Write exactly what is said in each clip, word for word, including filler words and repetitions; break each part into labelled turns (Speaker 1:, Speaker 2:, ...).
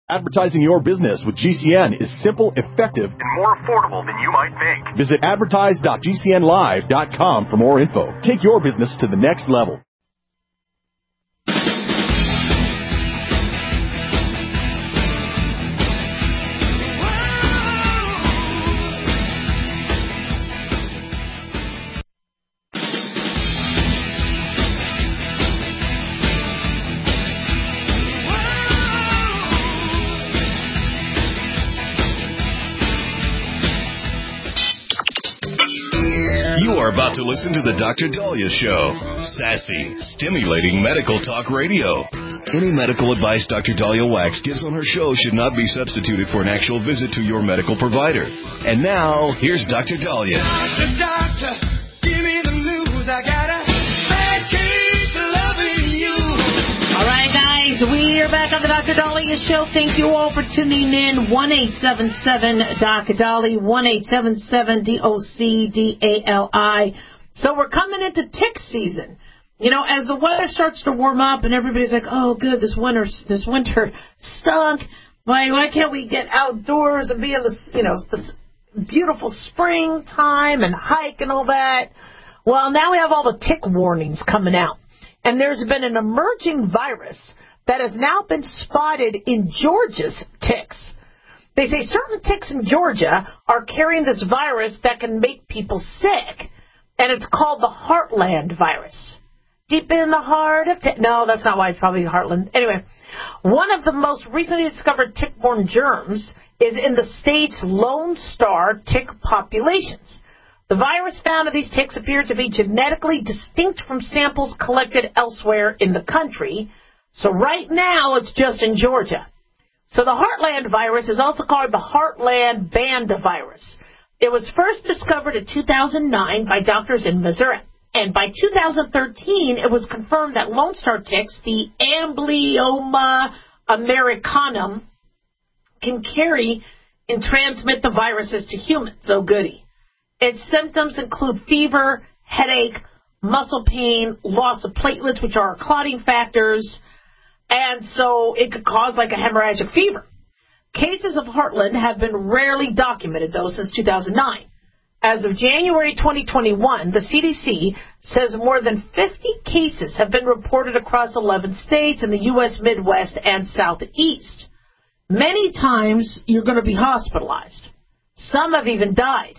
Speaker 1: Advertising your business with G C N is simple, effective, and more affordable than you might think. Visit advertise dot g c n live dot com for more info. Take your business to the next level.
Speaker 2: About to listen to the Doctor Dahlia Show. Sassy, stimulating medical talk radio. Any medical advice Doctor Dahlia Wax gives on her show should not be substituted for an actual visit to your medical provider. And now, here's Doctor Dahlia. Doctor, doctor, give me the news. I got a bad case of loving you.
Speaker 3: All right, guys, we are back on the Doctor Dahlia Show. Thank you all for tuning in. one eight seven seven D O C Dali, one eight seven seven D O C D A L I. So we're coming into tick season. You know, as the weather starts to warm up and everybody's like, oh, good, this winter, this winter stunk. Why, why can't we get outdoors and be in this, you know, this beautiful springtime and hike and all that? Well, now we have all the tick warnings coming out. And there's been an emerging virus that has now been spotted in Georgia's ticks. They say certain ticks in Georgia are carrying this virus that can make people sick, and it's called the Heartland virus. Deep in the heart of tick. No, that's not why. It's probably Heartland. Anyway, one of the most recently discovered tick-borne germs is in the state's Lone Star tick populations. The virus found in these ticks appeared to be genetically distinct from samples collected elsewhere in the country. So right now, it's just in Georgia. So the Heartland virus is also called the Heartland Band virus. It was first discovered in two thousand nine by doctors in Missouri. And by two thousand thirteen, it was confirmed that Lone Star ticks, the Amblyomma americanum, can carry and transmit the viruses to humans. So goody. Its symptoms include fever, headache, muscle pain, loss of platelets, which are clotting factors, and so it could cause like a hemorrhagic fever. Cases of Heartland have been rarely documented, though, since two thousand nine. As of January twenty twenty-one, the C D C says more than fifty cases have been reported across eleven states in the U S Midwest and Southeast. Many times, you're going to be hospitalized. Some have even died.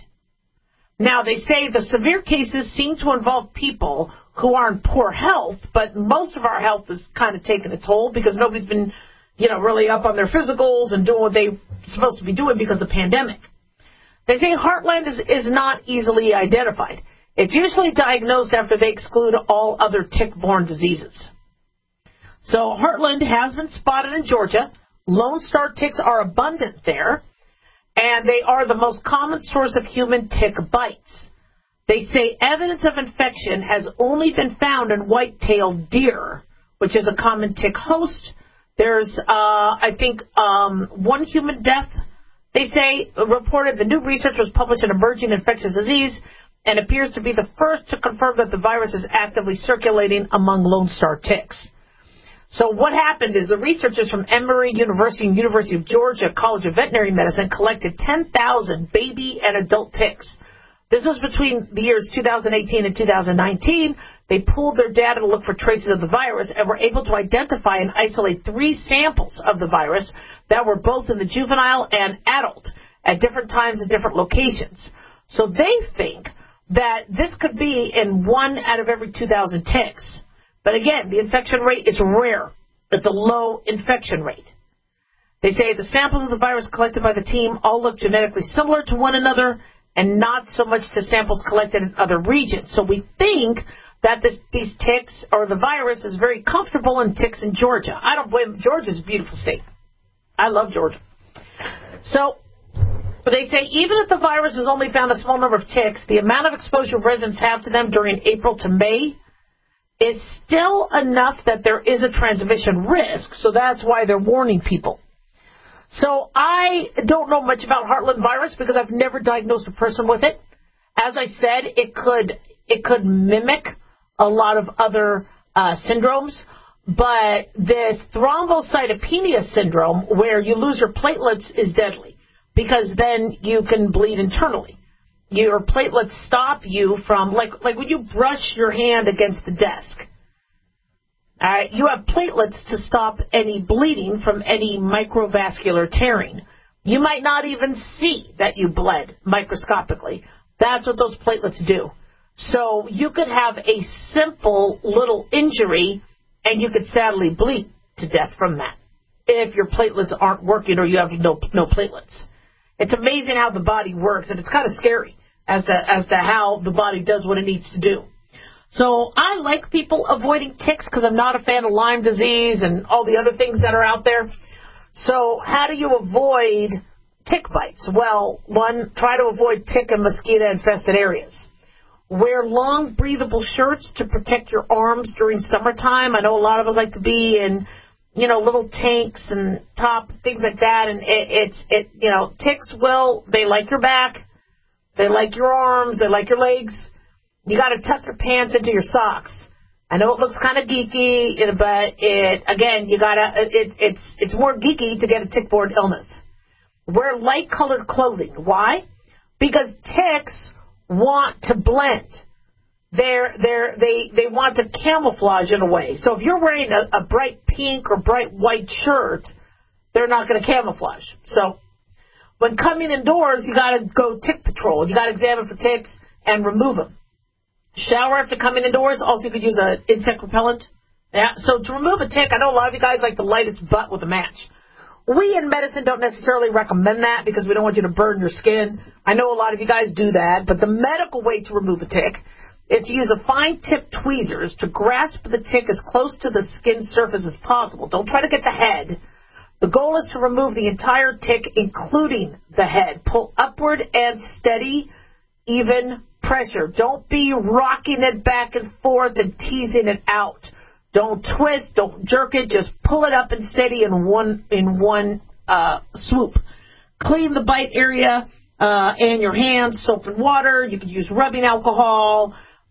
Speaker 3: Now, they say the severe cases seem to involve people who are in poor health, but most of our health is kind of taking a toll because nobody's been, you know, really up on their physicals and doing what they're supposed to be doing because of the pandemic. They say Heartland is, is not easily identified. It's usually diagnosed after they exclude all other tick-borne diseases. So Heartland has been spotted in Georgia. Lone Star ticks are abundant there, and they are the most common source of human tick bites. They say evidence of infection has only been found in white-tailed deer, which is a common tick host. There's, uh, I think, um, one human death, they say, reported. The new research was published in Emerging Infectious Disease and appears to be the first to confirm that the virus is actively circulating among Lone Star ticks. So what happened is the researchers from Emory University and University of Georgia College of Veterinary Medicine collected ten thousand baby and adult ticks. This was between the years two thousand eighteen and two thousand nineteen. They pooled their data to look for traces of the virus and were able to identify and isolate three samples of the virus that were both in the juvenile and adult at different times at different locations. So they think that this could be in one out of every two thousand ticks. But again, the infection rate is rare. It's a low infection rate. They say the samples of the virus collected by the team all look genetically similar to one another and not so much to samples collected in other regions. So we think that this, these ticks, or the virus, is very comfortable in ticks in Georgia. I don't blame them. Georgia's a beautiful state. I love Georgia. So they say even if the virus has only found a small number of ticks, the amount of exposure residents have to them during April to May is still enough that there is a transmission risk, so that's why they're warning people. So I don't know much about Heartland virus because I've never diagnosed a person with it. As I said, it could it could mimic a lot of other uh, syndromes, But this thrombocytopenia syndrome, where you lose your platelets, is deadly because then you can bleed internally. Your platelets stop you from, like, like when you brush your hand against the desk. All right, you have platelets to stop any bleeding from any microvascular tearing. You might not even see that you bled microscopically. That's what those platelets do. So you could have a simple little injury, and you could sadly bleed to death from that if your platelets aren't working or you have no no platelets. It's amazing how the body works, and it's kind of scary as to, as to how the body does what it needs to do. So I like people avoiding ticks because I'm not a fan of Lyme disease and all the other things that are out there. So how do you avoid tick bites? Well, one, try to avoid tick and mosquito-infested areas. Wear long, breathable shirts to protect your arms during summertime. I know a lot of us like to be in, you know, little tanks and top, things like that. And it, it's, it, you know, ticks will, they like your back. They like your arms. They like your legs. You got to tuck your pants into your socks. I know it looks kind of geeky, but it, again, you got to, it, it's, it's more geeky to get a tick-borne illness. Wear light-colored clothing. Why? Because ticks want to blend. They're, they're, they, they want to camouflage in a way. So if you're wearing a, a bright pink or bright white shirt, they're not going to camouflage. So when coming indoors, you got to go tick patrol. You got to examine for ticks and remove them. Shower after coming indoors. Also, you could use an insect repellent. Yeah. So to remove a tick, I know a lot of you guys like to light its butt with a match. We in medicine don't necessarily recommend that because we don't want you to burn your skin. I know a lot of you guys do that, but the medical way to remove a tick is to use a fine-tipped tweezers to grasp the tick as close to the skin surface as possible. Don't try to get the head. The goal is to remove the entire tick, including the head. Pull upward and steady, even pressure. Don't be rocking it back and forth and teasing it out. Don't twist, don't jerk it, just pull it up and steady in one in one uh, swoop. Clean the bite area uh, and your hands, soap and water. You could use rubbing alcohol,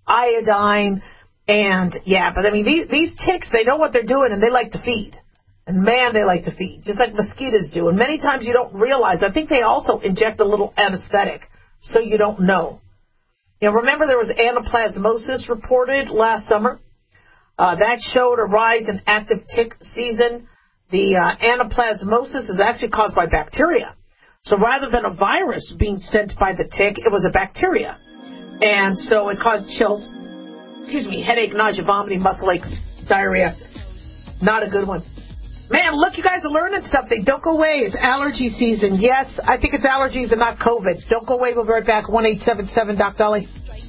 Speaker 3: iodine, and yeah, but I mean, these, these ticks, they know what they're doing and they like to feed. And man, they like to feed, just like mosquitoes do. And many times you don't realize, I think they also inject a little anesthetic so you don't know. You know, remember there was anaplasmosis reported last summer? Uh, that showed a rise in active tick season. The uh, anaplasmosis is actually caused by bacteria. So rather than a virus being sent by the tick, it was a bacteria. And so it caused chills, excuse me, headache, nausea, vomiting, muscle aches, diarrhea. Not a good one. Man, look, you guys are learning something. Don't go away. It's allergy season. Yes, I think it's allergies and not COVID. Don't go away. We'll be right back. one eight seven seven Doc Dolly.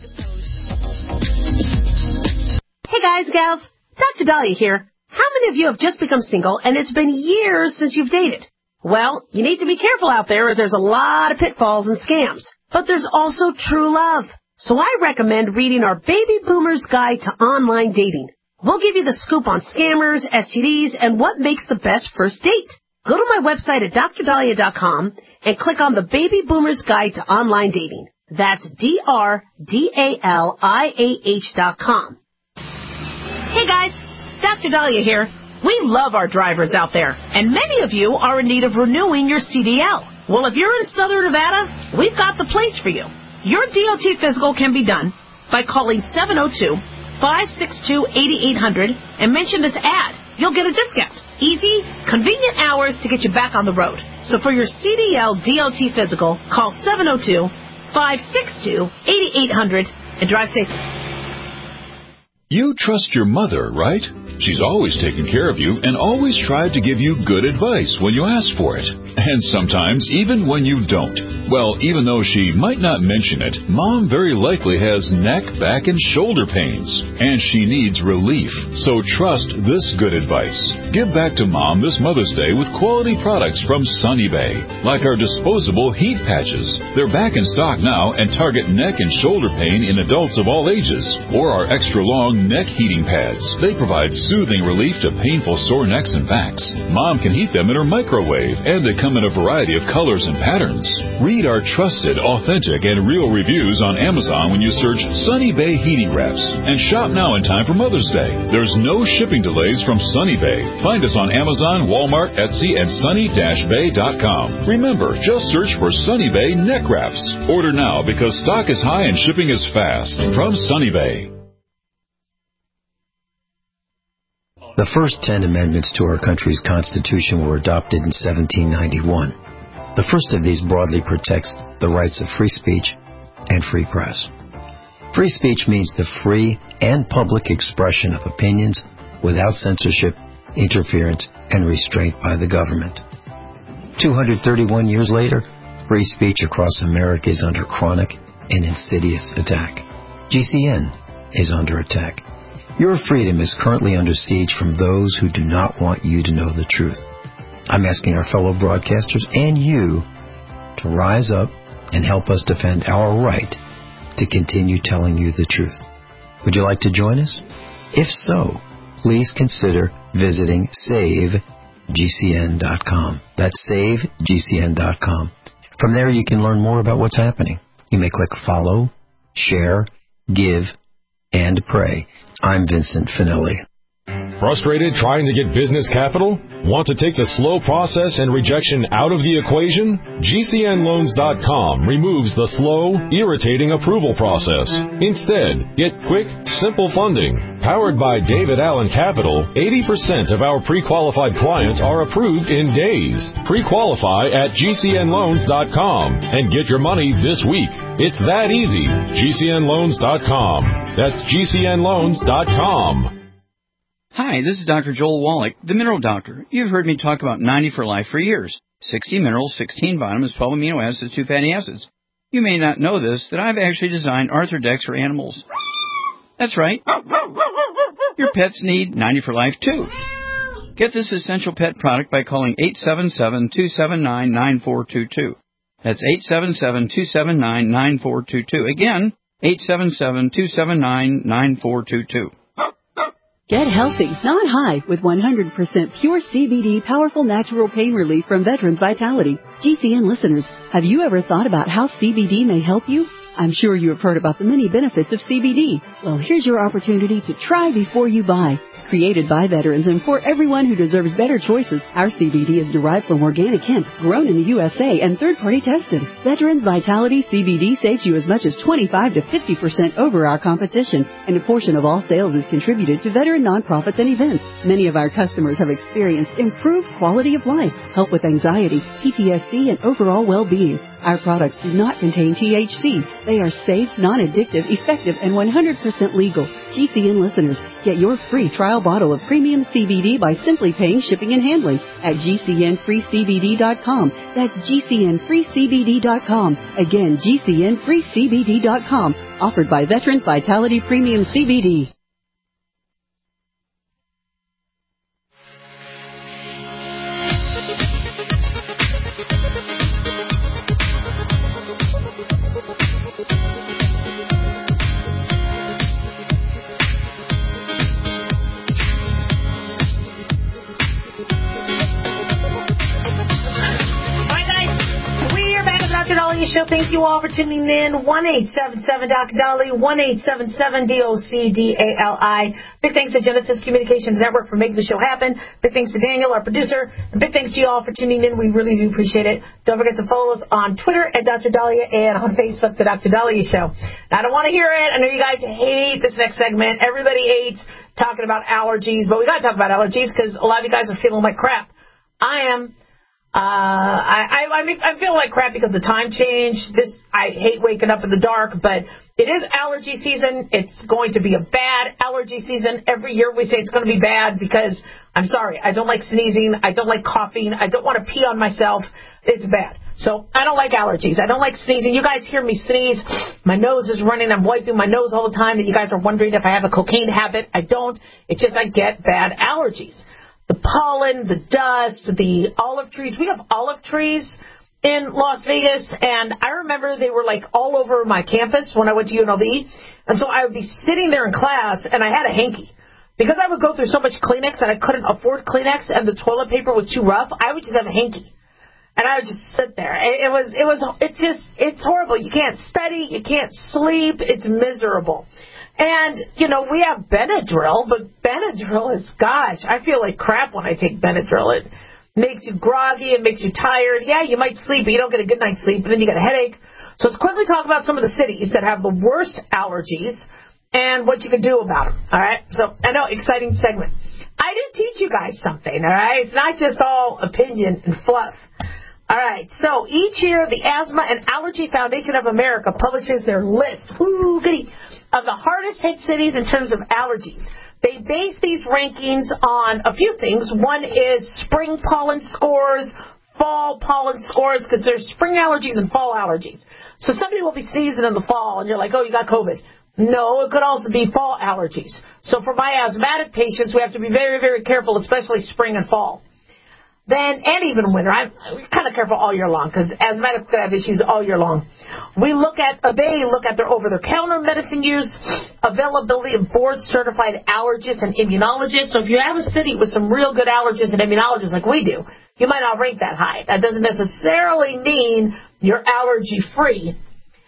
Speaker 3: Hey, guys, gals. Doctor Dahlia here. How many of you have just become single and it's been years since you've dated? Well, you need to be careful out there as there's a lot of pitfalls and scams. But there's also true love. So I recommend reading our Baby Boomer's Guide to Online Dating. We'll give you the scoop on scammers, S T Ds, and what makes the best first date. Go to my website at dr dahlia dot com and click on the Baby Boomer's Guide to Online Dating. That's D R D A L I A H dot com. Hey guys, Doctor Dahlia here. We love our drivers out there, and many of you are in need of renewing your C D L. Well, if you're in Southern Nevada, we've got the place for you. Your D O T physical can be done by calling seven oh two, five six two, eight eight zero zero and mention this ad. You'll get a discount. Easy, convenient hours to get you back on the road. So for your C D L D O T physical, call seven oh two, five six two, eight eight zero zero and drive safe.
Speaker 4: You trust your mother, right? She's always taken care of you and always tried to give you good advice when you ask for it. And sometimes even when you don't. Well, even though she might not mention it, Mom very likely has neck, back, and shoulder pains. And she needs relief. So trust this good advice. Give back to Mom this Mother's Day with quality products from Sunny Bay. Like our disposable heat patches. They're back in stock now and target neck and shoulder pain in adults of all ages. Or our extra long neck heating pads. They provide soothing relief to painful sore necks and backs. Mom can heat them in her microwave, and they come come in a variety of colors and patterns. Read our trusted, authentic, and real reviews on Amazon when you search Sunny Bay Heating Wraps. And shop now in time for Mother's Day. There's no shipping delays from Sunny Bay. Find us on Amazon, Walmart, Etsy, and sunny dash bay dot com. Remember, just search for Sunny Bay Neck Wraps. Order now because stock is high and shipping is fast. From Sunny Bay.
Speaker 5: The first ten amendments to our country's Constitution were adopted in seventeen ninety-one. The first of these broadly protects the rights of free speech and free press. Free speech means the free and public expression of opinions without censorship, interference, and restraint by the government. two hundred thirty-one years later, free speech across America is under chronic and insidious attack. G C N is under attack. Your freedom is currently under siege from those who do not want you to know the truth. I'm asking our fellow broadcasters and you to rise up and help us defend our right to continue telling you the truth. Would you like to join us? If so, please consider visiting save G C N dot com. That's save G C N dot com. From there, you can learn more about what's happening. You may click follow, share, give, and pray. I'm Vincent Finelli.
Speaker 6: Frustrated trying to get business capital? Want to take the slow process and rejection out of the equation? G C N loans dot com removes the slow, irritating approval process. Instead, get quick, simple funding. Powered by David Allen Capital, eighty percent of our pre-qualified clients are approved in days. Pre-qualify at G C N loans dot com and get your money this week. It's that easy. G C N loans dot com. That's G C N loans dot com.
Speaker 7: Hi, this is Doctor Joel Wallach, the Mineral Doctor. You've heard me talk about ninety for Life for years. sixty minerals, sixteen vitamins, twelve amino acids, two fatty acids. You may not know this, that I've actually designed Arthrodex for animals. That's right. Your pets need ninety for Life, too. Get this essential pet product by calling eight seven seven, two seven nine, nine four two two. That's eight seven seven, two seven nine, nine four two two. Again, eight seven seven, two seven nine, nine four two two.
Speaker 8: Get healthy, not high, with one hundred percent pure C B D powerful natural pain relief from Veterans Vitality. G C N listeners, have you ever thought about how C B D may help you? I'm sure you have heard about the many benefits of C B D. Well, here's your opportunity to try before you buy. Created by veterans and for everyone who deserves better choices, our C B D is derived from organic hemp, grown in the U S A and third-party tested. Veterans Vitality C B D saves you as much as twenty-five to fifty percent over our competition, and a portion of all sales is contributed to veteran nonprofits and events. Many of our customers have experienced improved quality of life, help with anxiety, P T S D, and overall well-being. Our products do not contain T H C. They are safe, non-addictive, effective, and one hundred percent legal. G C N listeners, get your free trial bottle of premium C B D by simply paying shipping and handling at G C N free C B D dot com. That's G C N free C B D dot com. Again, G C N free C B D dot com. Offered by Veterans Vitality Premium C B D.
Speaker 3: Show. Thank you all for tuning in. one eight seven seven Doc Dolly, one eight seven seven D O C D A L I. Big thanks to Genesis Communications Network for making the show happen. Big thanks to Daniel, our producer. And big thanks to you all for tuning in. We really do appreciate it. Don't forget to follow us on Twitter at Doctor Dahlia and on Facebook, The Doctor Dahlia Show. Now, I don't want to hear it. I know you guys hate this next segment. Everybody hates talking about allergies, but we got to talk about allergies because a lot of you guys are feeling like crap. I am. Uh, I, I, I, mean, I feel like crap because the time change. This, I hate waking up in the dark, but it is allergy season. It's going to be a bad allergy season. Every year we say it's going to be bad because, I'm sorry, I don't like sneezing. I don't like coughing. I don't want to pee on myself. It's bad. So I don't like allergies. I don't like sneezing. You guys hear me sneeze. My nose is running. I'm wiping my nose all the time. That you guys are wondering if I have a cocaine habit. I don't. It's just I get bad allergies. The pollen, the dust, the olive trees. We have olive trees in Las Vegas, and I remember they were like all over my campus when I went to U N L V. And so I would be sitting there in class, and I had a hanky. Because I would go through so much Kleenex and I couldn't afford Kleenex and the toilet paper was too rough, I would just have a hanky. And I would just sit there. It, it was, it was, it's just, it's horrible. You can't study, you can't sleep, it's miserable. And, you know, we have Benadryl, but Benadryl is, gosh, I feel like crap when I take Benadryl. It makes you groggy, it makes you tired. Yeah, you might sleep, but you don't get a good night's sleep, but then you get a headache. So let's quickly talk about some of the cities that have the worst allergies and what you can do about them, all right? So, I know, exciting segment. I did teach you guys something, all right? It's not just all opinion and fluff. All right, so each year the Asthma and Allergy Foundation of America publishes their list, ooh, goody, of the hardest hit cities in terms of allergies. They base these rankings on a few things. One is spring pollen scores, fall pollen scores, because there's spring allergies and fall allergies. So somebody will be sneezing in the fall, and you're like, oh, you got COVID. No, it could also be fall allergies. So for my asthmatic patients, we have to be very, very careful, especially spring and fall. Then, and even winter, I'm kind of careful all year long because asthmatics could have issues all year long. We look at, uh, they look at their over-the-counter medicine use, availability of board-certified allergists and immunologists. So if you have a city with some real good allergists and immunologists like we do, you might not rank that high. That doesn't necessarily mean you're allergy-free.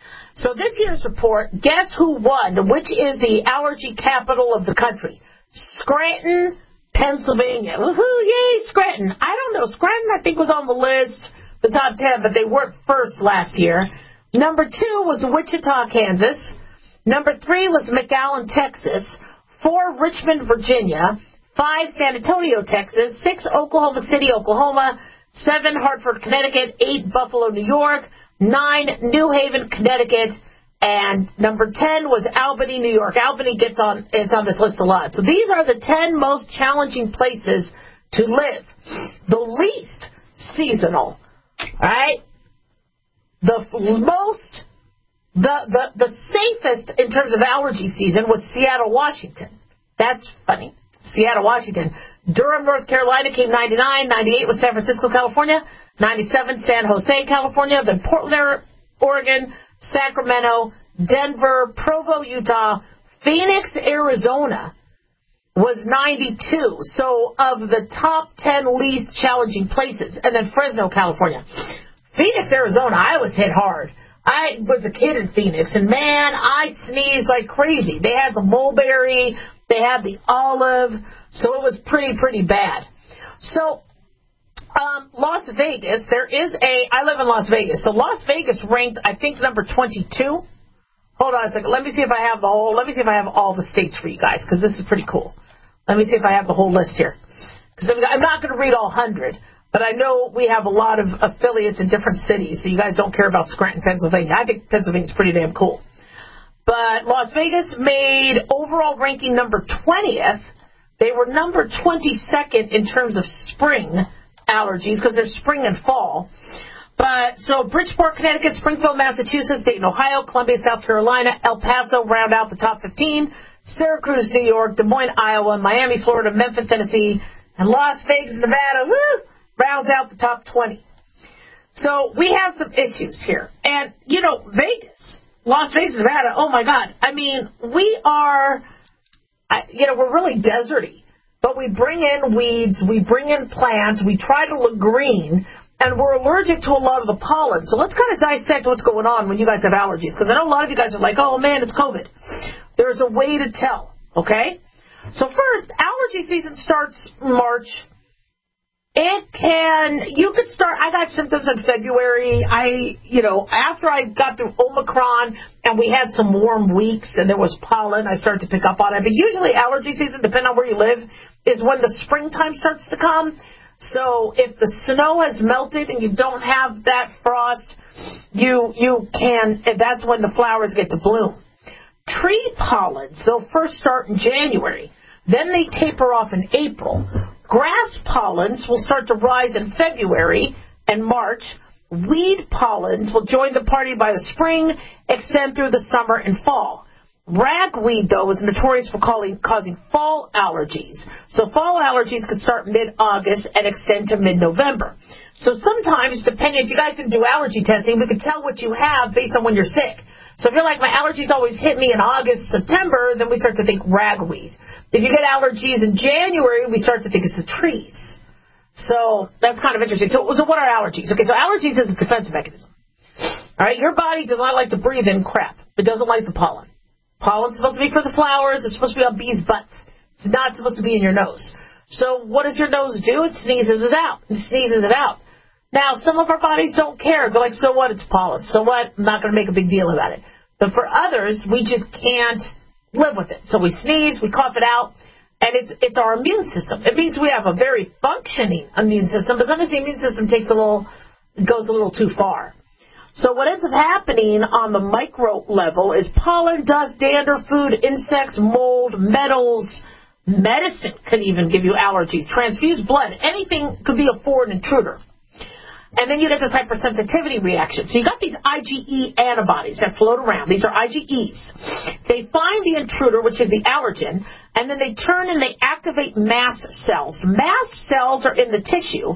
Speaker 3: So this year's report, guess who won? Which is the allergy capital of the country? Scranton, Pennsylvania. Woohoo, yay, Scranton. I don't know. Scranton, I think, was on the list, the top ten, but they weren't first last year. Number two was Wichita, Kansas. Number three was McAllen, Texas. Four, Richmond, Virginia. Five, San Antonio, Texas. Six, Oklahoma City, Oklahoma. Seven, Hartford, Connecticut. Eight, Buffalo, New York. Nine, New Haven, Connecticut. And number ten was Albany, New York. Albany gets on, it's on this list a lot. So these are the ten most challenging places to live. The least seasonal, right? The most, the, the, the safest in terms of allergy season was Seattle, Washington. That's funny. Seattle, Washington. Durham, North Carolina came ninety-nine. ninety-eight was San Francisco, California. ninety-seven, San Jose, California. Then Portland, Oregon. Sacramento, Denver, Provo, Utah, Phoenix, Arizona was ninety-two. So of the top ten least challenging places, and then Fresno, California. Phoenix, Arizona, I was hit hard. I was a kid in Phoenix, and man, I sneezed like crazy. They had the mulberry, they had the olive, so it was pretty, pretty bad. So Um, Las Vegas, there is a, I live in Las Vegas, so Las Vegas ranked, I think, number twenty-two. Hold on a second, let me see if I have the whole, let me see if I have all the states for you guys, because this is pretty cool. Let me see if I have the whole list here. Because I'm not going to read all one hundred, but I know we have a lot of affiliates in different cities, so you guys don't care about Scranton, Pennsylvania. I think Pennsylvania's pretty damn cool. But Las Vegas made overall ranking number twentieth. They were number twenty-second in terms of spring allergies, because they're spring and fall. But so Bridgeport, Connecticut, Springfield, Massachusetts, Dayton, Ohio, Columbia, South Carolina, El Paso round out the top fifteen, Syracuse, New York, Des Moines, Iowa, Miami, Florida, Memphis, Tennessee, and Las Vegas, Nevada, woo, rounds out the top twenty. So we have some issues here. And, you know, Vegas, Las Vegas, Nevada, oh my God. I mean, we are, you know, we're really deserty. But we bring in weeds, we bring in plants, we try to look green, and we're allergic to a lot of the pollen. So let's kind of dissect what's going on when you guys have allergies. Because I know a lot of you guys are like, oh, man, it's COVID. There's a way to tell, okay? So first, allergy season starts March. It can, you could start, I got symptoms in February. I, you know, after I got through Omicron and we had some warm weeks and there was pollen, I started to pick up on it. But usually allergy season, depending on where you live, is when the springtime starts to come. So if the snow has melted and you don't have that frost, you, you can, that's when the flowers get to bloom. Tree pollens, they'll first start in January. Then they taper off in April. Grass pollens will start to rise in February and March. Weed pollens will join the party by the spring, extend through the summer and fall. Ragweed, though, is notorious for calling, causing fall allergies. So fall allergies could start mid-August and extend to mid-November. So sometimes, depending, if you guys didn't do allergy testing, we could tell what you have based on when you're sick. So if you're like, my allergies always hit me in August, September, then we start to think ragweed. If you get allergies in January, we start to think it's the trees. So that's kind of interesting. So, so what are allergies? Okay, so allergies is a defense mechanism. All right, your body does not like to breathe in crap. It doesn't like the pollen. Pollen's supposed to be for the flowers. It's supposed to be on bees' butts. It's not supposed to be in your nose. So what does your nose do? It sneezes it out. It sneezes it out. Now, some of our bodies don't care. They're like, so what? It's pollen. So what? I'm not going to make a big deal about it. But for others, we just can't live with it. So we sneeze, we cough it out, and it's it's our immune system. It means we have a very functioning immune system, but sometimes the immune system takes a little, goes a little too far. So what ends up happening on the micro level is pollen, dust, dander, food, insects, mold, metals, medicine can even give you allergies, transfused blood, anything could be a foreign intruder. And then you get this hypersensitivity reaction. So you got these I G E antibodies that float around. These are I G Es. They find the intruder, which is the allergen, and then they turn and they activate mast cells. Mast cells are in the tissue,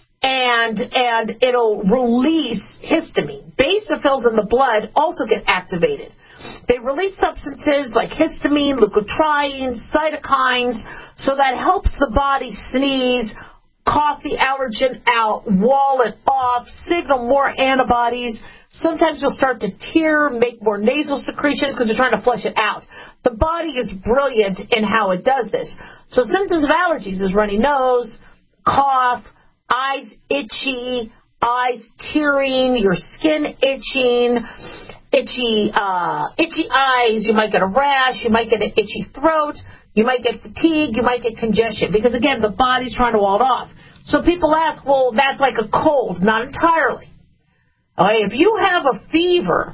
Speaker 3: and and it'll release histamine. Basophils in the blood also get activated. They release substances like histamine, leukotrienes, cytokines, so that helps the body sneeze, cough the allergen out, wall it off, signal more antibodies. Sometimes you'll start to tear, make more nasal secretions because you're trying to flush it out. The body is brilliant in how it does this. So symptoms of allergies is runny nose, cough, eyes itchy, eyes tearing, your skin itching, itchy, uh, itchy eyes. You might get a rash. You might get an itchy throat. You might get fatigue. You might get congestion because, again, the body's trying to wall it off. So people ask, well, that's like a cold. Not entirely. Okay, if you have a fever,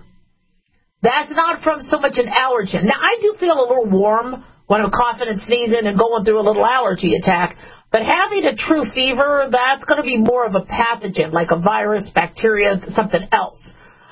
Speaker 3: that's not from so much an allergen. Now, I do feel a little warm when I'm coughing and sneezing and going through a little allergy attack. But having a true fever, that's going to be more of a pathogen, like a virus, bacteria, something else.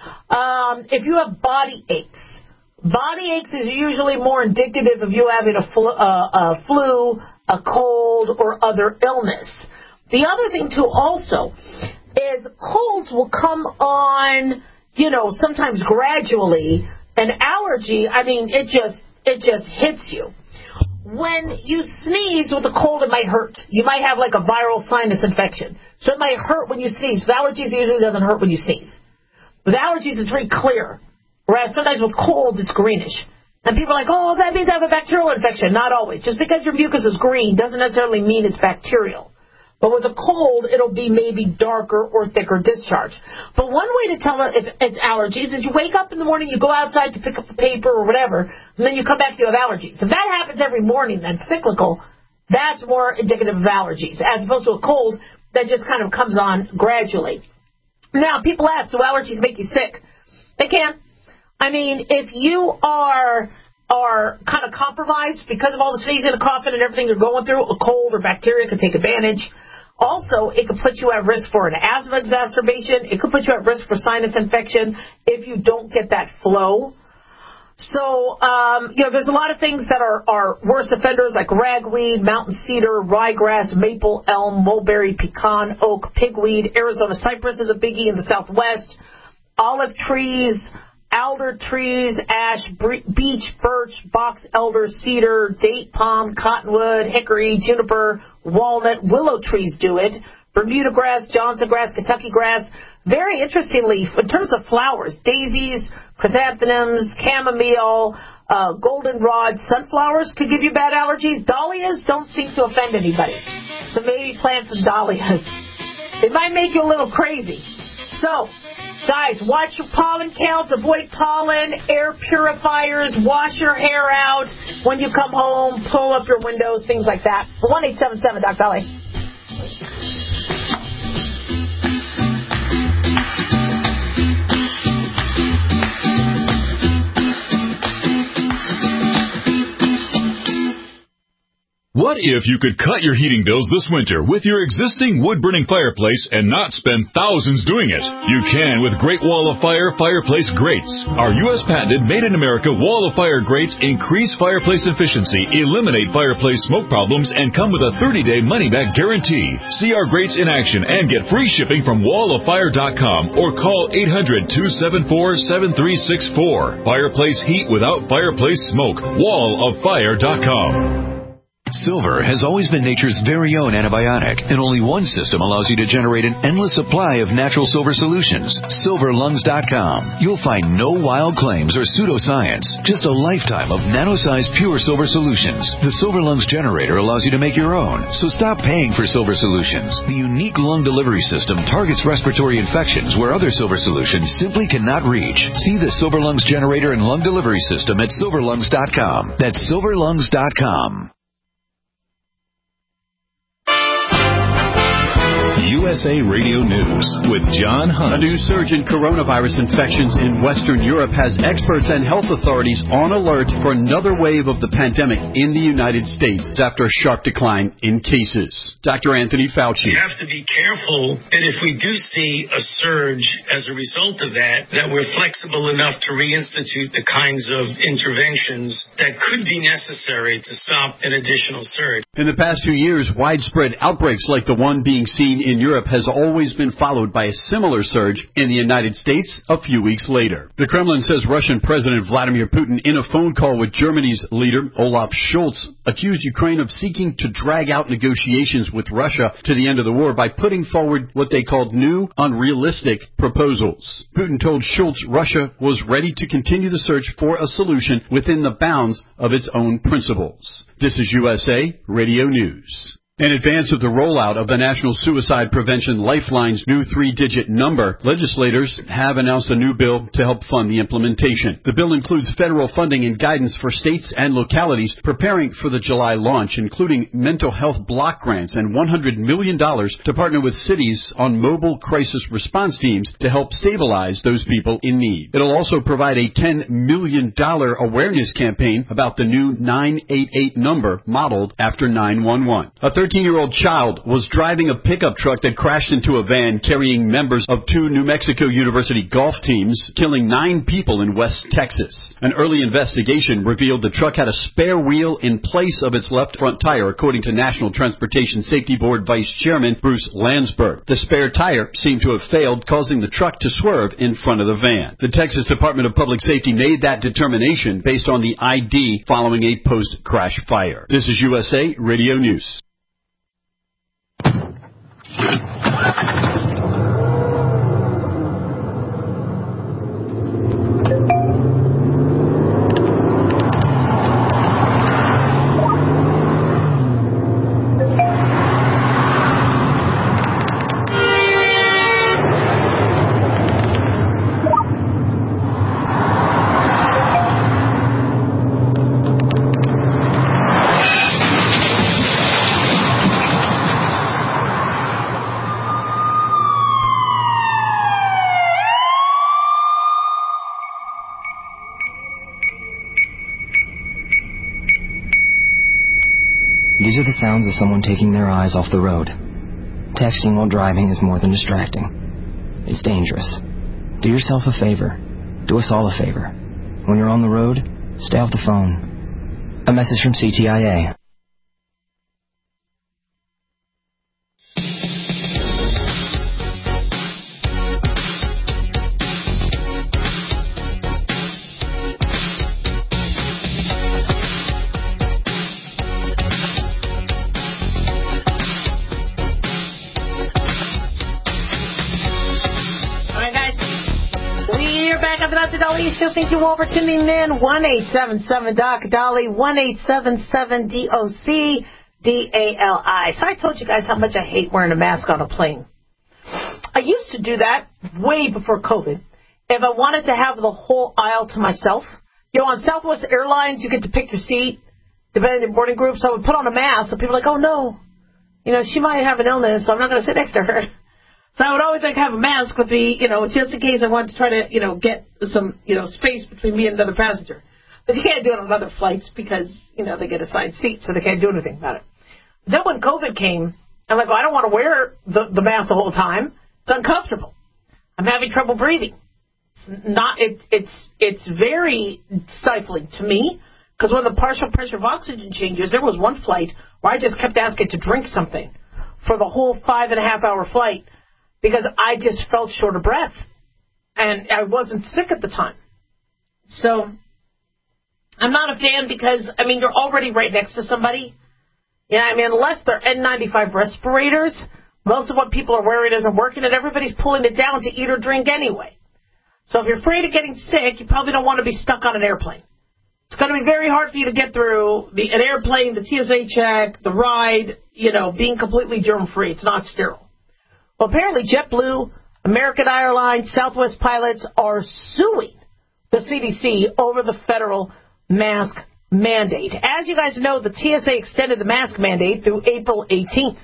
Speaker 3: Um, if you have body aches, body aches is usually more indicative of you having a flu, uh, a flu, a cold, or other illness. The other thing, too, also, is colds will come on, you know, sometimes gradually. An allergy, I mean, it just it just hits you. When you sneeze with a cold, it might hurt. You might have like a viral sinus infection. So it might hurt when you sneeze. With allergies, it usually doesn't hurt when you sneeze. With allergies, it's very clear. Whereas sometimes with colds, it's greenish. And people are like, oh, that means I have a bacterial infection. Not always. Just because your mucus is green doesn't necessarily mean it's bacterial. But with a cold, it'll be maybe darker or thicker discharge. But one way to tell if it's allergies is you wake up in the morning, you go outside to pick up the paper or whatever, and then you come back, you have allergies. If that happens every morning, that's cyclical, that's more indicative of allergies, as opposed to a cold that just kind of comes on gradually. Now, people ask, do allergies make you sick? They can. I mean, if you are are kind of compromised because of all the sneezing and coughing and everything you're going through, a cold or bacteria could take advantage. Also, it could put you at risk for an asthma exacerbation. It could put you at risk for sinus infection if you don't get that flow. So, um, you know, there's a lot of things that are, are worse offenders like ragweed, mountain cedar, ryegrass, maple, elm, mulberry, pecan, oak, pigweed. Arizona cypress is a biggie in the southwest. Olive trees, alder trees, ash, beech, birch, box elder, cedar, date palm, cottonwood, hickory, juniper, walnut, willow trees do it. Bermuda grass, Johnson grass, Kentucky grass. Very interestingly, in terms of flowers, daisies, chrysanthemums, chamomile, uh, goldenrod, sunflowers could give you bad allergies. Dahlias don't seem to offend anybody. So maybe plant some dahlias. It might make you a little crazy. So, guys, watch your pollen counts, avoid pollen, air purifiers, wash your hair out when you come home, pull up your windows, things like that. one eight seven seven Doc Dolly.
Speaker 4: What if you could cut your heating bills this winter with your existing wood-burning fireplace and not spend thousands doing it? You can with Great Wall of Fire Fireplace Grates. Our U S patented made-in-America Wall of Fire grates increase fireplace efficiency, eliminate fireplace smoke problems, and come with a thirty-day money-back guarantee. See our grates in action and get free shipping from wall of fire dot com or call eight hundred, two seven four, seven three six four. Fireplace heat without fireplace smoke. wall of fire dot com.
Speaker 2: Silver has always been nature's very own antibiotic, and only one system allows you to generate an endless supply of natural silver solutions. silver lungs dot com. You'll find no wild claims or pseudoscience, just a lifetime of nano-sized pure silver solutions. The Silver Lungs generator allows you to make your own, so stop paying for silver solutions. The unique lung delivery system targets respiratory infections where other silver solutions simply cannot reach. See the Silver Lungs generator and lung delivery system at silver lungs dot com. That's silver lungs dot com.
Speaker 1: U S A Radio News with John Hunt.
Speaker 9: A new surge in coronavirus infections in Western Europe has experts and health authorities on alert for another wave of the pandemic in the United States after a sharp decline in cases. Doctor Anthony Fauci.
Speaker 10: We have to be careful that if we do see a surge as a result of that, that we're flexible enough to reinstitute the kinds of interventions that could be necessary to stop an additional surge.
Speaker 9: In the past two years, widespread outbreaks like the one being seen in Europe has always been followed by a similar surge in the United States a few weeks later. The Kremlin says Russian President Vladimir Putin, in a phone call with Germany's leader Olaf Scholz, accused Ukraine of seeking to drag out negotiations with Russia to the end of the war by putting forward what they called new, unrealistic proposals. Putin told Scholz Russia was ready to continue the search for a solution within the bounds of its own principles. This is U S A Radio News. In advance of the rollout of the National Suicide Prevention Lifeline's new three-digit number, legislators have announced a new bill to help fund the implementation. The bill includes federal funding and guidance for states and localities preparing for the July launch, including mental health block grants and one hundred million dollars to partner with cities on mobile crisis response teams to help stabilize those people in need. It'll also provide a ten million dollars awareness campaign about the new nine eight eight number modeled after nine one one. A thirteen-year-old child was driving a pickup truck that crashed into a van carrying members of two New Mexico University golf teams, killing nine people in West Texas. An early investigation revealed the truck had a spare wheel in place of its left front tire, according to National Transportation Safety Board Vice Chairman Bruce Landsberg. The spare tire seemed to have failed, causing the truck to swerve in front of the van. The Texas Department of Public Safety made that determination based on the I D following a post-crash fire. This is U S A Radio News.
Speaker 11: These are the sounds of someone taking their eyes off the road. Texting while driving is more than distracting. It's dangerous. Do yourself a favor. Do us all a favor. When you're on the road, stay off the phone. A message from C T I A.
Speaker 3: Doctor Dolly Show. Thank you all for tuning in. one eight seven seven Doc Dolly, one eight seven seven D O C D A L I. So I told you guys how much I hate wearing a mask on a plane. I used to do that way before COVID. If I wanted to have the whole aisle to myself, you know, on Southwest Airlines, you get to pick your seat, depending on your boarding group. So I would put on a mask, and people are like, oh, no, you know, she might have an illness, so I'm not going to sit next to her. So I would always like have a mask with me, you know, just in case I wanted to try to, you know, get some, you know, space between me and another passenger. But you can't do it on other flights because, you know, they get assigned seats, so they can't do anything about it. Then when COVID came, I'm like, well, I don't want to wear the, the mask the whole time. It's uncomfortable. I'm having trouble breathing. It's not. It, it's it's very stifling to me because when the partial pressure of oxygen changes, there was one flight where I just kept asking to drink something for the whole five and a half hour flight, because I just felt short of breath, and I wasn't sick at the time. So I'm not a fan because, I mean, you're already right next to somebody, You know, I mean, unless they're N ninety-five respirators, most of what people are wearing isn't working, and everybody's pulling it down to eat or drink anyway. So if you're afraid of getting sick, you probably don't want to be stuck on an airplane. It's going to be very hard for you to get through the, an airplane, the T S A check, the ride, you know, being completely germ-free. It's not sterile. Well, apparently JetBlue, American Airlines, Southwest pilots are suing the C D C over the federal mask mandate. As you guys know, the T S A extended the mask mandate through April eighteenth.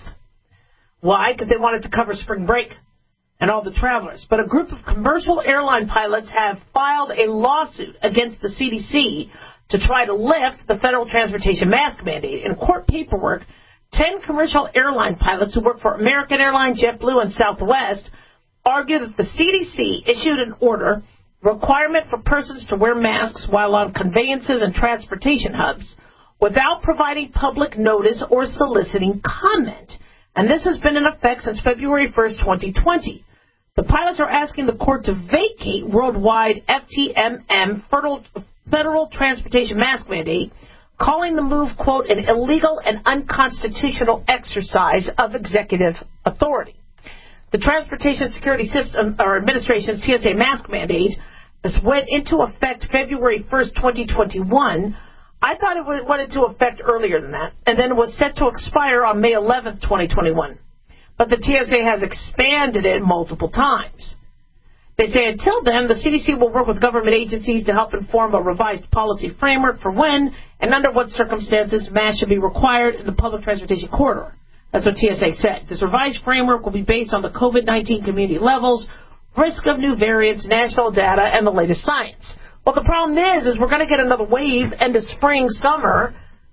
Speaker 3: Why? Because they wanted to cover spring break and all the travelers. But a group of commercial airline pilots have filed a lawsuit against the C D C to try to lift the federal transportation mask mandate. In court paperwork, ten commercial airline pilots who work for American Airlines, JetBlue, and Southwest argue that the C D C issued an order requirement for persons to wear masks while on conveyances and transportation hubs without providing public notice or soliciting comment. And this has been in effect since February first, twenty twenty. The pilots are asking the court to vacate worldwide F T M M, federal, federal transportation mask mandate, calling the move, quote, an illegal and unconstitutional exercise of executive authority. The Transportation Security System or Administration's T S A mask mandate this went into effect February first, twenty twenty-one. I thought it went into effect earlier than that, and then it was set to expire on May eleventh, twenty twenty-one. But the T S A has expanded it multiple times. They say until then, the C D C will work with government agencies to help inform a revised policy framework for when and under what circumstances masks should be required in the public transportation corridor. That's what T S A said. This revised framework will be based on the COVID nineteen community levels, risk of new variants, national data, and the latest science. Well, the problem is, is we're going to get another wave into spring, summer,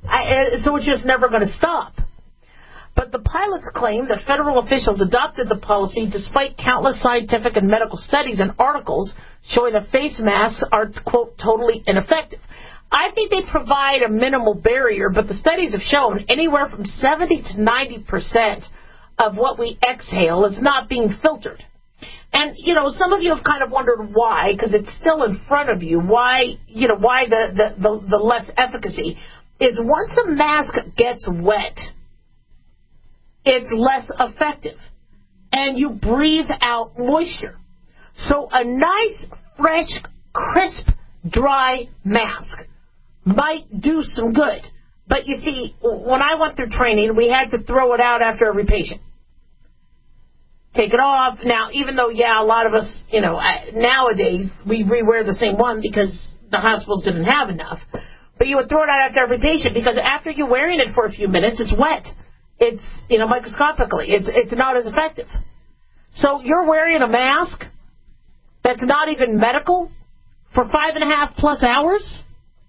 Speaker 3: so it's just never going to stop. But the pilots claim that federal officials adopted the policy despite countless scientific and medical studies and articles showing that face masks are, quote, totally ineffective. I think they provide a minimal barrier, but the studies have shown anywhere from seventy to ninety percent of what we exhale is not being filtered. And, you know, some of you have kind of wondered why, because it's still in front of you, why, you know, why the, the, the, the less efficacy is once a mask gets wet, it's less effective. And you breathe out moisture. So a nice, fresh, crisp, dry mask might do some good. But you see, when I went through training, we had to throw it out after every patient. Take it off. Now, even though, yeah, a lot of us, you know, nowadays, we rewear the same one because the hospitals didn't have enough. But you would throw it out after every patient because after you're wearing it for a few minutes, it's wet. It's, you know, microscopically. It's, it's not as effective. So you're wearing a mask that's not even medical for five and a half plus hours?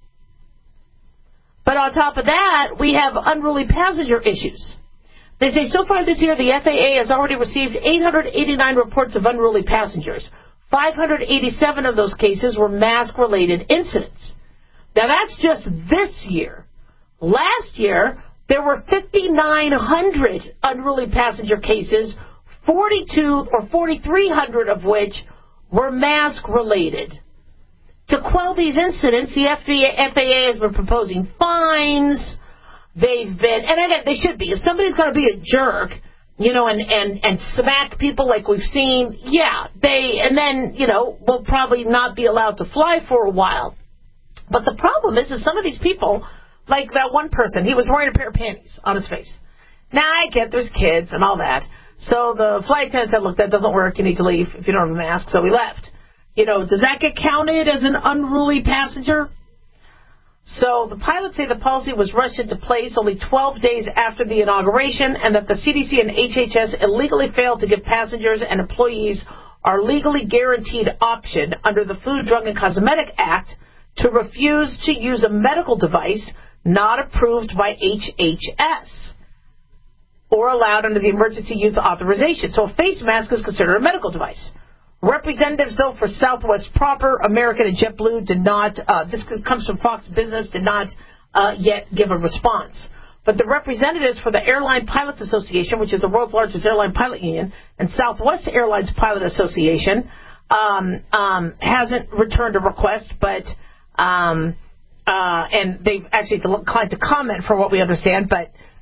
Speaker 3: But on top of that, we have unruly passenger issues. They say so far this year, the F A A has already received eight hundred eighty-nine reports of unruly passengers. five hundred eighty-seven of those cases were mask-related incidents. Now, that's just this year. Last year, there were five thousand nine hundred unruly passenger cases, forty-two or four thousand three hundred of which were mask-related. To quell these incidents, the F A A has been proposing fines. They've been, and again, they should be. If somebody's going to be a jerk, you know, and, and, and smack people like we've seen, yeah, they, and then, you know, will probably not be allowed to fly for a while. But the problem is, is some of these people, like that one person, he was wearing a pair of panties on his face. Now, I get there's kids and all that. So the flight attendant said, look, that doesn't work. You need to leave if you don't have a mask. So we left. You know, does that get counted as an unruly passenger? So the pilots say the policy was rushed into place only twelve days after the inauguration and that the C D C and H H S illegally failed to give passengers and employees our legally guaranteed option under the Food, Drug, and Cosmetic Act to refuse to use a medical device not approved by H H S or allowed under the Emergency Use Authorization. So a face mask is considered a medical device. Representatives, though, for Southwest proper, American and JetBlue did not, uh, this comes from Fox Business, did not uh, yet give a response. But the representatives for the Airline Pilots Association, which is the world's largest airline pilot union, and Southwest Airlines Pilot Association, um, um, hasn't returned a request, but, um, uh, and they've actually declined to comment for what we understand, but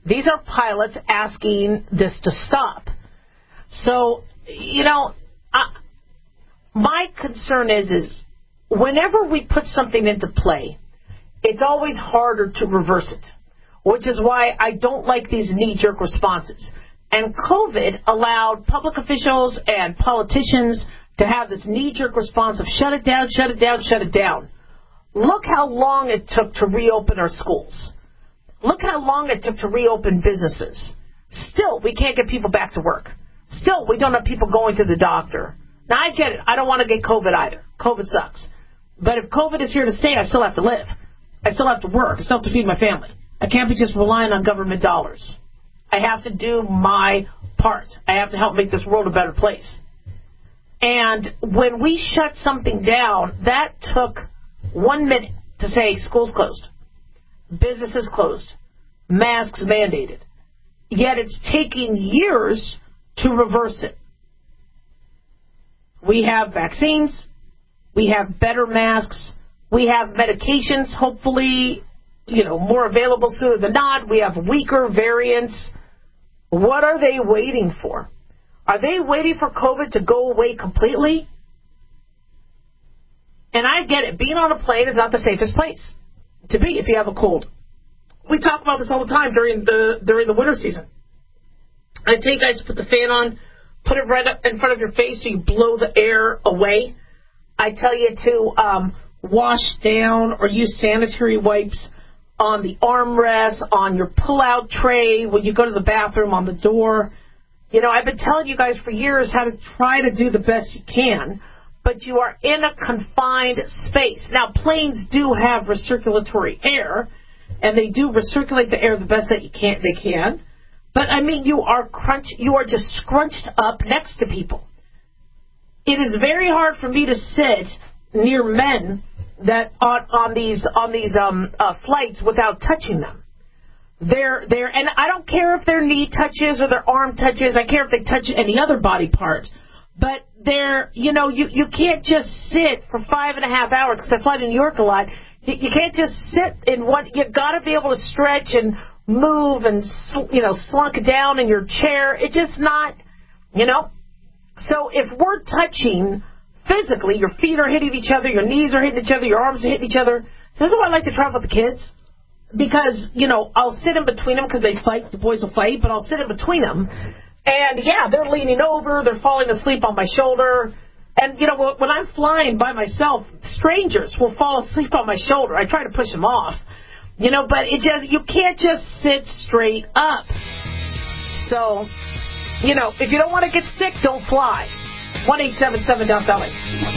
Speaker 3: These are pilots asking this to stop. So, you know, I, my concern is, is whenever we put something into play, it's always harder to reverse it, which is why I don't like these knee-jerk responses. And COVID allowed public officials and politicians to have this knee-jerk response of shut it down, shut it down, shut it down. Look how long it took to reopen our schools. Look how long it took to reopen businesses. Still, we can't get people back to work. Still, we don't have people going to the doctor. Now, I get it. I don't want to get COVID either. COVID sucks. But if COVID is here to stay, I still have to live. I still have to work. I still have to feed my family. I can't be just relying on government dollars. I have to do my part. I have to help make this world a better place. And when we shut something down, that took one minute to say schools closed, businesses closed, masks mandated. Yet it's taking years to reverse it. We have vaccines. We have better masks. We have medications, hopefully, you know, more available sooner than not. We have weaker variants. What are they waiting for? Are they waiting for COVID to go away completely? And I get it. Being on a plane is not the safest place to be if you have a cold. We talk about this all the time during the during the winter season. I tell you guys to put the fan on, put it right up in front of your face so you blow the air away. I tell you to um, wash down or use sanitary wipes on the armrest, on your pull-out tray, when you go to the bathroom, on the door. You know, I've been telling you guys for years how to try to do the best you can, but you are in a confined space. Now, planes do have recirculatory air, and they do recirculate the air the best that you can, they can. But, I mean, you are crunch, you are just scrunched up next to people. It is very hard for me to sit near men that on, on these on these um, uh, flights without touching them. They're they're and I don't care if their knee touches or their arm touches. I care if they touch any other body part. But they're you know you, you can't just sit for five and a half hours because I fly to New York a lot. You, you can't just sit in one. You got to be able to stretch and move and you know slunk down in your chair. It's just not you know. So if we're touching physically, your feet are hitting each other, your knees are hitting each other, your arms are hitting each other. So this is why I like to travel with the kids. Because, you know, I'll sit in between them because they fight. The boys will fight, but I'll sit in between them. And, yeah, they're leaning over. They're falling asleep on my shoulder. And, you know, when I'm flying by myself, strangers will fall asleep on my shoulder. I try to push them off. You know, but it just you can't just sit straight up. So, you know, if you don't want to get sick, don't fly. one eight seven seven Doc Dolly.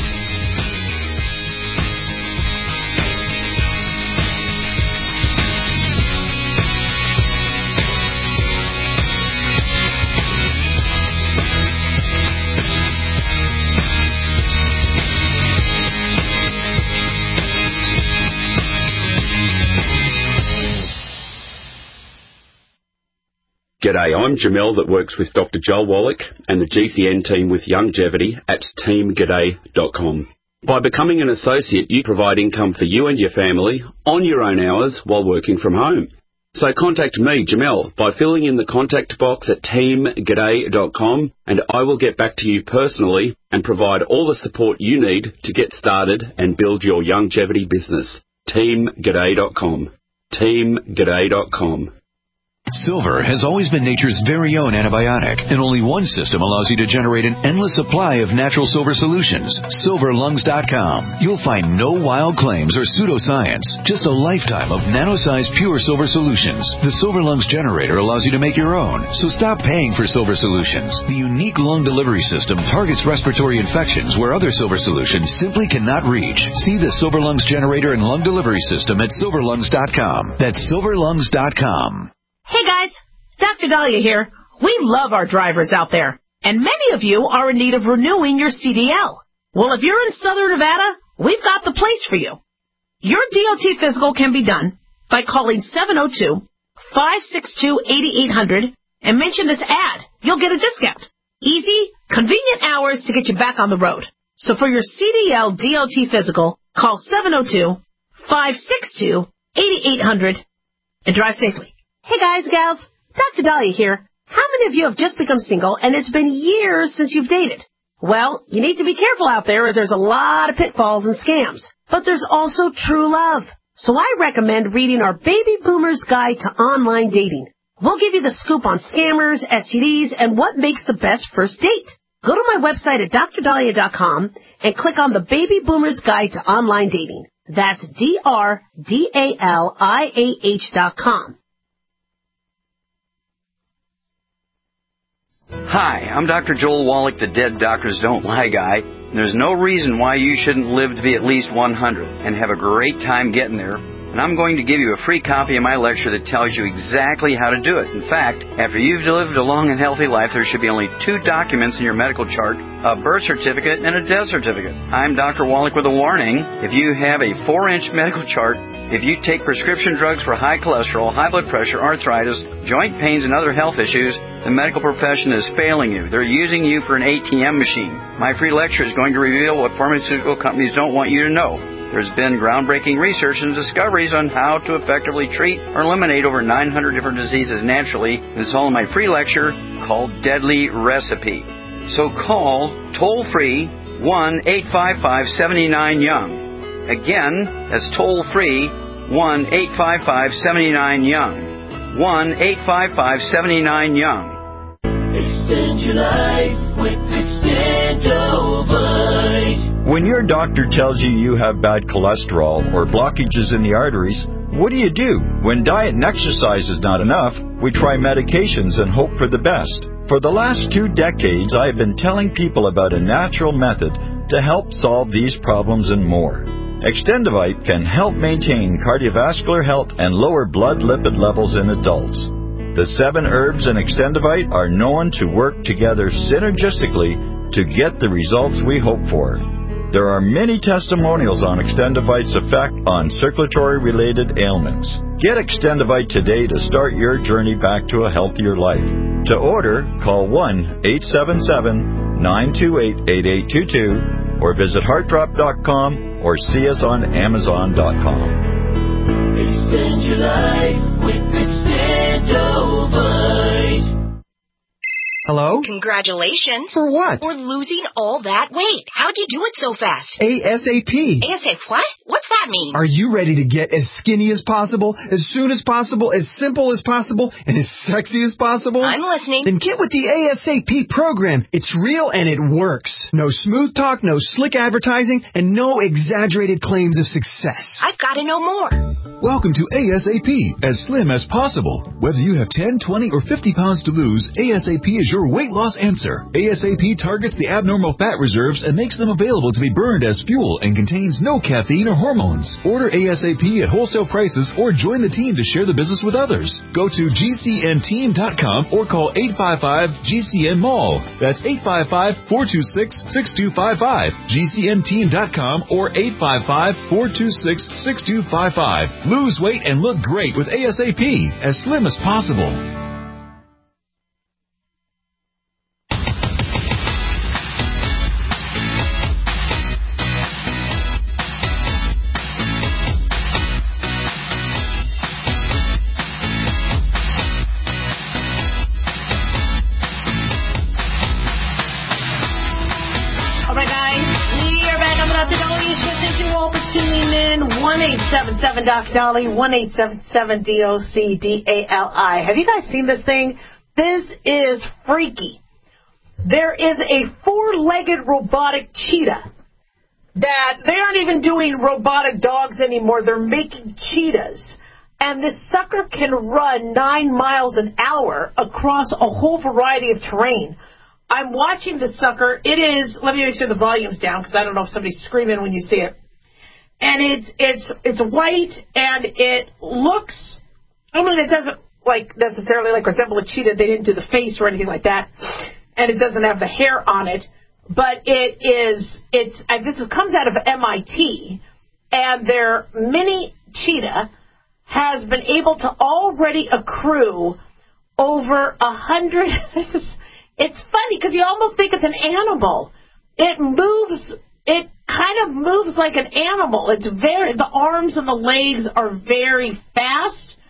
Speaker 12: G'day, I'm Jamel that works with Doctor Joel Wallach and the G C N team with Longevity at team g'day dot com. By becoming an associate, you provide income for you and your family on your own hours while working from home. So contact me, Jamel, by filling in the contact box at team g'day dot com and I will get back to you personally and provide all the support you need to get started and build your longevity business. team g'day dot com. team g'day dot com.
Speaker 2: Silver has always been nature's very own antibiotic, and only one system allows you to generate an endless supply of natural silver solutions. silver lungs dot com. You'll find no wild claims or pseudoscience, just a lifetime of nano-sized pure silver solutions. The Silver Lungs generator allows you to make your own, so stop paying for silver solutions. The unique lung delivery system targets respiratory infections where other silver solutions simply cannot reach. See the Silver Lungs generator and lung delivery system at silver lungs dot com. That's silver lungs dot com.
Speaker 3: Hey guys, Doctor Dahlia here. We love our drivers out there, and many of you are in need of renewing your C D L. Well, if you're in Southern Nevada, we've got the place for you. Your D O T physical can be done by calling seven oh two, five six two, eight eight hundred and mention this ad. You'll get a discount. Easy, convenient hours to get you back on the road. So for your C D L D O T physical, call seven oh two, five six two, eight eight hundred and drive safely. Hey guys, gals,
Speaker 13: Doctor Dahlia here. How many of you have just become single and it's been years since you've dated? Well, you need to be careful out there as there's a lot of pitfalls and scams. But there's also true love. So I recommend reading our Baby Boomer's Guide to Online Dating. We'll give you the scoop on scammers, S T Ds, and what makes the best first date. Go to my website at dr dahlia dot com and click on the Baby Boomer's Guide to Online Dating. That's D R D A L I A H dot com.
Speaker 7: Hi, I'm Doctor Joel Wallach, the Dead Doctors Don't Lie guy. And there's no reason why you shouldn't live to be at least one hundred and have a great time getting there. And I'm going to give you a free copy of my lecture that tells you exactly how to do it. In fact, after you've lived a long and healthy life, there should be only two documents in your medical chart, a birth certificate and a death certificate. I'm Doctor Wallach with a warning. If you have a four-inch medical chart, if you take prescription drugs for high cholesterol, high blood pressure, arthritis, joint pains, and other health issues, the medical profession is failing you. They're using you for an A T M machine. My free lecture is going to reveal what pharmaceutical companies don't want you to know. There's been groundbreaking research and discoveries on how to effectively treat or eliminate over nine hundred different diseases naturally. It's all in my free lecture called Deadly Recipe. So call toll-free one eight five five, seven nine, young. Again, that's toll-free one eight five five, seven nine, young. one eight five five, seven nine, young.
Speaker 14: Extend your life with Extendovite.
Speaker 15: When your doctor tells you you have bad cholesterol or blockages in the arteries, what do you do? When diet and exercise is not enough, we try medications and hope for the best. For the last two decades, I have been telling people about a natural method to help solve these problems and more. Extendovite can help maintain cardiovascular health and lower blood lipid levels in adults. The seven herbs in Extendovite are known to work together synergistically to get the results we hope for. There are many testimonials on Extendovite's effect on circulatory-related ailments. Get Extendovite today to start your journey back to a healthier life. To order, call one eight seven seven, nine two eight, eight eight two two or visit heart drop dot com or see us on amazon dot com.
Speaker 14: Extend your life with Extendovite.
Speaker 16: Hello?
Speaker 17: Congratulations.
Speaker 16: For what?
Speaker 17: For losing all that weight. How'd you do it so fast?
Speaker 16: ASAP.
Speaker 17: ASAP what? What's that mean?
Speaker 16: Are you ready to get as skinny as possible, as soon as possible, as simple as possible, and as sexy as possible?
Speaker 17: I'm listening.
Speaker 16: Then get with the ASAP program. It's real and it works. No smooth talk, no slick advertising, and no exaggerated claims of success.
Speaker 17: I've got to know more.
Speaker 18: Welcome to ASAP, as slim as possible. Whether you have ten, twenty, or fifty pounds to lose, ASAP is your weight loss answer. ASAP targets the abnormal fat reserves and makes them available to be burned as fuel and contains no caffeine or hormones. Order ASAP at wholesale prices or join the team to share the business with others. Go to G C N team dot com or call eight five five G C N mall. That's eight five five, four two six, six two five five. G C N team dot com or eight five five, four two six, six two five five. Lose weight and look great with ASAP, as slim as possible.
Speaker 3: one eight seven seven D O C Dolly, one eight seven seven D O C D A L I. Have you guys seen this thing? This is freaky. There is a four-legged robotic cheetah that they aren't even doing robotic dogs anymore. They're making cheetahs. And this sucker can run nine miles an hour across a whole variety of terrain. I'm watching the sucker. It is, let me make sure the volume's down because I don't know if somebody's screaming when you see it. And it's it's it's white, and it looks, I mean, it doesn't like necessarily like resemble a cheetah. They didn't do the face or anything like that, and it doesn't have the hair on it. But it is it's uh, this is, comes out of M I T, and their mini cheetah has been able to already accrue over a hundred. It's funny because you almost think it's an animal. It moves. It kind of moves like an animal. It's very, the arms and the legs are very fast.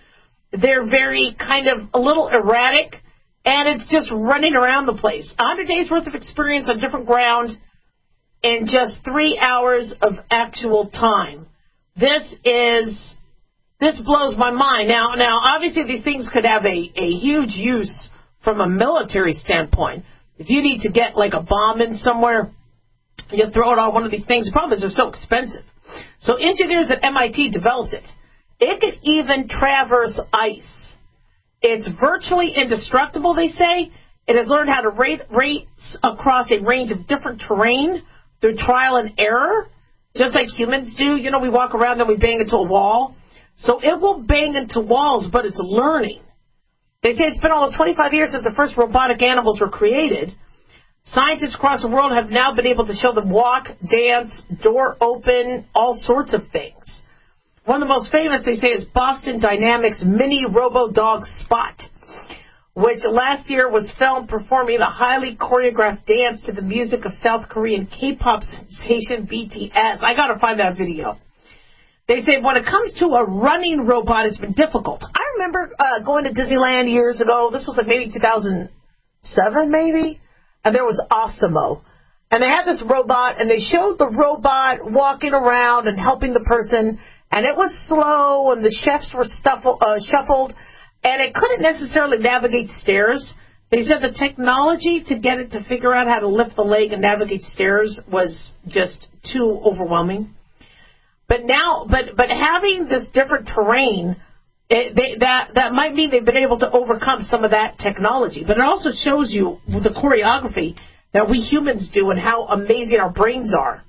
Speaker 3: they're very kind of a little erratic, and it's just running around the place. one hundred days worth of experience on different ground in just three hours of actual time. This is, this blows my mind. Now, now obviously these things could have a, a huge use from a military standpoint. If you need to get like a bomb in somewhere, you throw it on one of these things. The problem is they're so expensive. So engineers at M I T developed it. It could even traverse ice. It's virtually indestructible, they say. It has learned how to rate, race across a range of different terrain through trial and error, just like humans do. You know, we walk around and we bang into a wall. So it will bang into walls, but it's learning. They say it's been almost twenty-five years since the first robotic animals were created. Scientists across the world have now been able to show them walk, dance, door open, all sorts of things. One of the most famous, they say, is Boston Dynamics Mini Robo-Dog Spot, which last year was filmed performing a highly choreographed dance to the music of South Korean K-pop sensation B T S. I got to find that video. They say when it comes to a running robot, it's been difficult. I remember uh, going to Disneyland years ago. This was like maybe two thousand seven, maybe. And there was Osimo. And they had this robot, and they showed the robot walking around and helping the person. And it was slow, and the chefs were stuffled, uh, shuffled, and it couldn't necessarily navigate stairs. They said the technology to get it to figure out how to lift the leg and navigate stairs was just too overwhelming. But now, but but having this different terrain, it, they, that that might mean they've been able to overcome some of that technology. But it also shows you the choreography that we humans do and how amazing our brains are.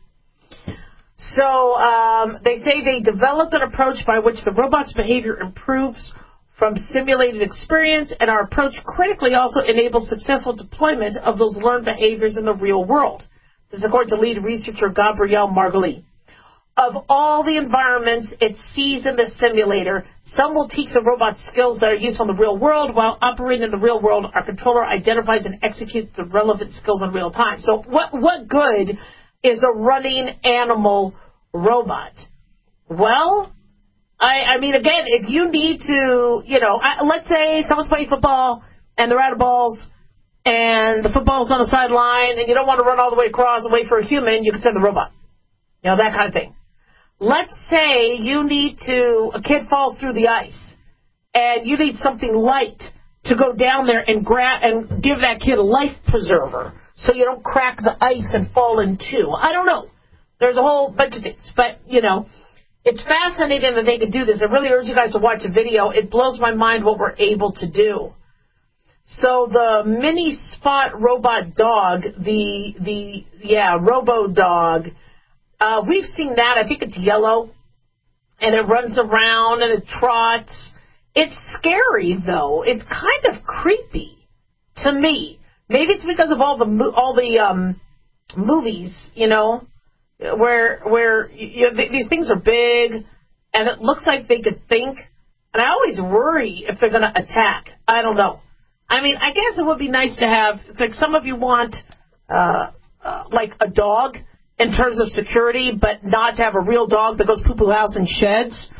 Speaker 3: So um, they say they developed an approach by which the robot's behavior improves from simulated experience, and our approach critically also enables successful deployment of those learned behaviors in the real world. This is according to lead researcher Gabrielle Margoli. Of all the environments it sees in the simulator, some will teach the robot skills that are useful in the real world. While operating in the real world, our controller identifies and executes the relevant skills in real time. So what what good is a running animal robot? Well, I, I mean, again, if you need to, you know, I, let's say someone's playing football and they're out of balls and the football's on the sideline and you don't want to run all the way across and wait for a human, you can send a robot. You know, that kind of thing. Let's say you need to, a kid falls through the ice and you need something light to go down there and grab and give that kid a life preserver so you don't crack the ice and fall in two. I don't know. There's a whole bunch of things. But, you know, it's fascinating that they can do this. I really urge you guys to watch the video. It blows my mind what we're able to do. So the mini spot robot dog, the, the yeah, robo dog, uh, we've seen that. I think it's yellow. And it runs around and it trots. It's scary, though. It's kind of creepy to me. Maybe it's because of all the all the um, movies, you know, where where you know, th- these things are big, and it looks like they could think. And I always worry if they're going to attack. I don't know. I mean, I guess it would be nice to have. It's like some of you want uh, uh, like a dog in terms of security, but not to have a real dog that goes poo-poo house and sheds.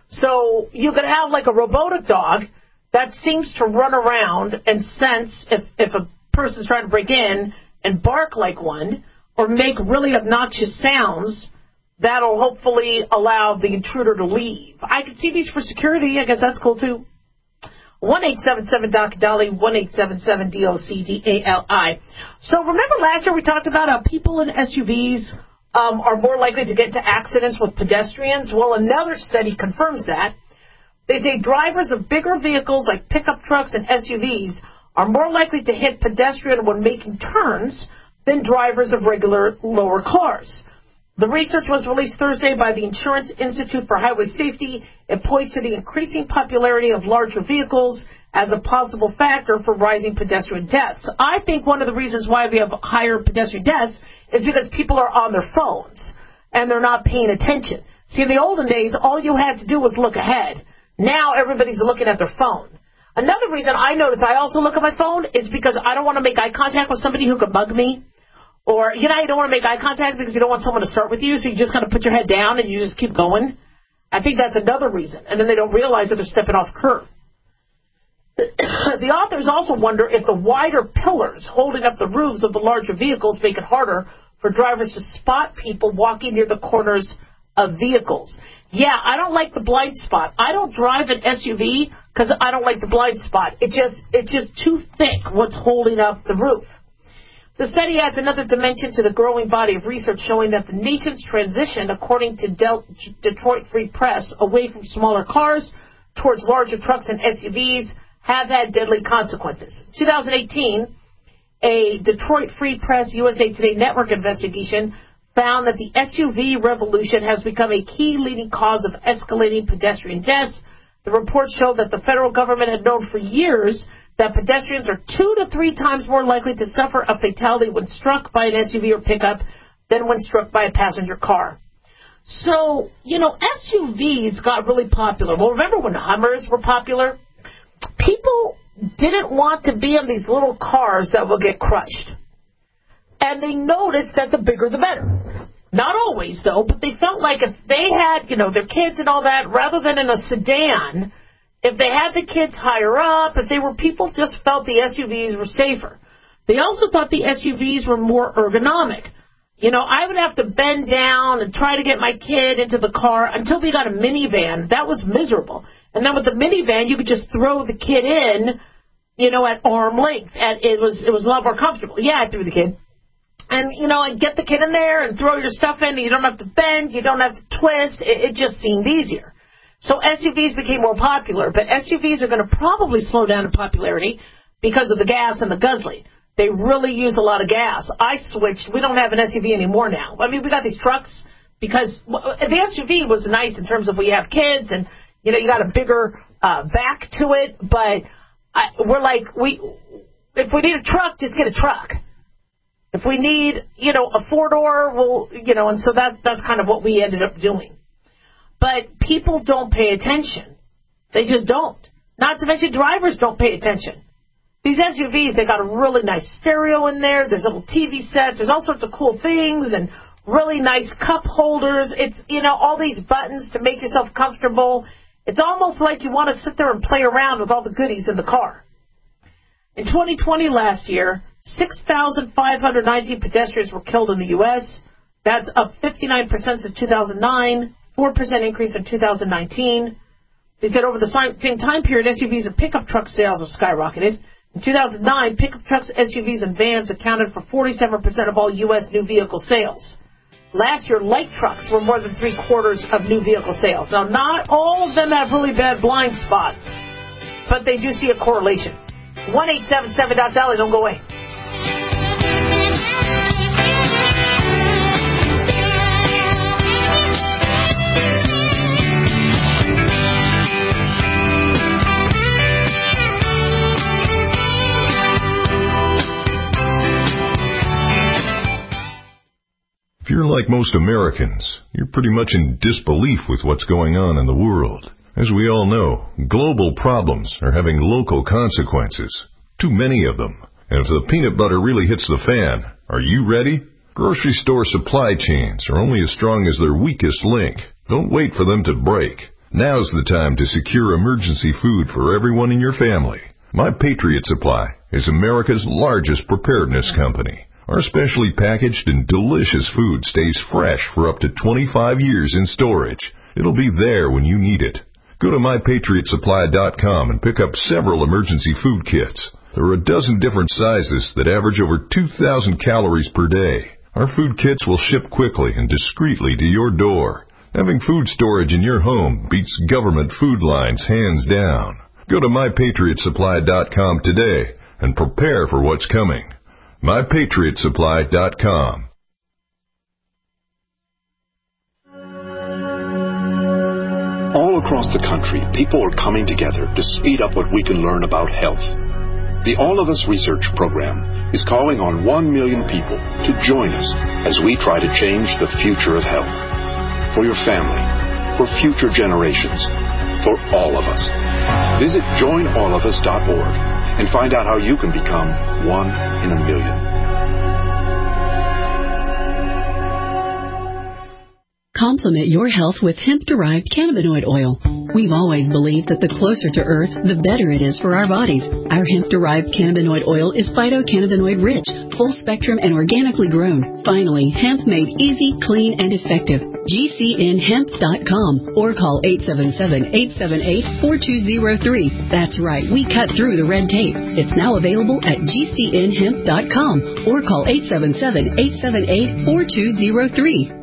Speaker 3: So you could have like a robotic dog that seems to run around and sense if, if a person's trying to break in and bark like one or make really obnoxious sounds that'll hopefully allow the intruder to leave. I could see these for security. I guess that's cool too. one eight seven seven D O C D A L I, one eight seven seven D O C D A L I. So remember last year we talked about how people in S U Vs um, are more likely to get into accidents with pedestrians? Well, another study confirms that. They say drivers of bigger vehicles like pickup trucks and S U Vs are more likely to hit pedestrians when making turns than drivers of regular lower cars. The research was released Thursday by the Insurance Institute for Highway Safety. It points to the increasing popularity of larger vehicles as a possible factor for rising pedestrian deaths. I think one of the reasons why we have higher pedestrian deaths is because people are on their phones and they're not paying attention. See, in the olden days, all you had to do was look ahead. Now everybody's looking at their phone. Another reason I notice I also look at my phone is because I don't want to make eye contact with somebody who could mug me. Or, you know, you don't want to make eye contact because you don't want someone to start with you, so you just kind of put your head down and you just keep going. I think that's another reason. And then they don't realize that they're stepping off curb. The authors also wonder if the wider pillars holding up the roofs of the larger vehicles make it harder for drivers to spot people walking near the corners of vehicles. Yeah, I don't like the blind spot. I don't drive an S U V because I don't like the blind spot. It just it's just too thick what's holding up the roof. The study adds another dimension to the growing body of research showing that the nation's transition, according to Del- Detroit Free Press, away from smaller cars towards larger trucks and S U Vs have had deadly consequences. twenty eighteen, a Detroit Free Press U S A Today Network investigation found that the S U V revolution has become a key leading cause of escalating pedestrian deaths. The report showed that the federal government had known for years that pedestrians are two to three times more likely to suffer a fatality when struck by an S U V or pickup than when struck by a passenger car. So, you know, S U Vs got really popular. Well, remember when Hummers were popular? People didn't want to be in these little cars that will get crushed. And they noticed that the bigger the better. Not always, though, but they felt like if they had, you know, their kids and all that, rather than in a sedan, if they had the kids higher up, if they were people just felt the S U Vs were safer. They also thought the S U Vs were more ergonomic. You know, I would have to bend down and try to get my kid into the car until we got a minivan. That was miserable. And then with the minivan, you could just throw the kid in, you know, at arm length. And it was it was a lot more comfortable. Yeah, I threw the kid. And, you know, and get the kid in there and throw your stuff in. And you don't have to bend. You don't have to twist. It, it just seemed easier. So S U Vs became more popular. But S U Vs are going to probably slow down in popularity because of the gas and the guzzling. They really use a lot of gas. I switched. We don't have an S U V anymore now. I mean, we got these trucks because the S U V was nice in terms of we have kids and, you know, you got a bigger uh, back to it. But I, we're like, we if we need a truck, just get a truck. If we need, you know, a four-door, we'll, you know, and so that that's kind of what we ended up doing. But people don't pay attention. They just don't. Not to mention drivers don't pay attention. These S U Vs, they got a really nice stereo in there. There's little T V sets. There's all sorts of cool things and really nice cup holders. It's, you know, all these buttons to make yourself comfortable. It's almost like you want to sit there and play around with all the goodies in the car. In twenty twenty, last year, six thousand five hundred nineteen pedestrians were killed in the U S. That's up fifty-nine percent since two thousand nine, four percent increase in two thousand nineteen. They said over the same time period, S U Vs and pickup truck sales have skyrocketed. In two thousand nine, pickup trucks, S U Vs, and vans accounted for forty-seven percent of all U S new vehicle sales. Last year, light trucks were more than three-quarters of new vehicle sales. Now, not all of them have really bad blind spots, but they do see a correlation. one eight seven seven dot dolly, don't go away.
Speaker 19: If you're like most Americans, you're pretty much in disbelief with what's going on in the world. As we all know, global problems are having local consequences. Too many of them. And if the peanut butter really hits the fan, are you ready? Grocery store supply chains are only as strong as their weakest link. Don't wait for them to break. Now's the time to secure emergency food for everyone in your family. My Patriot Supply is America's largest preparedness company. Our specially packaged and delicious food stays fresh for up to twenty-five years in storage. It'll be there when you need it. Go to my patriot supply dot com and pick up several emergency food kits. There are a dozen different sizes that average over two thousand calories per day. Our food kits will ship quickly and discreetly to your door. Having food storage in your home beats government food lines hands down. Go to my patriot supply dot com today and prepare for what's coming. my patriot supply dot com.
Speaker 20: All across the country, people are coming together to speed up what we can learn about health. The All of Us Research Program is calling on one million people to join us as we try to change the future of health. For your family, for future generations, for all of us. Visit join all of us dot org and find out how you can become one in a million.
Speaker 8: Complement your health with hemp-derived cannabinoid oil. We've always believed that the closer to Earth, the better it is for our bodies. Our hemp-derived cannabinoid oil is phytocannabinoid-rich, full-spectrum, and organically grown. Finally, hemp made easy, clean, and effective. G C N hemp dot com or call eight seven seven, eight seven eight, four two zero three. That's right, we cut through the red tape. It's now available at G C N hemp dot com or call eight seven seven, eight seven eight, four two zero three.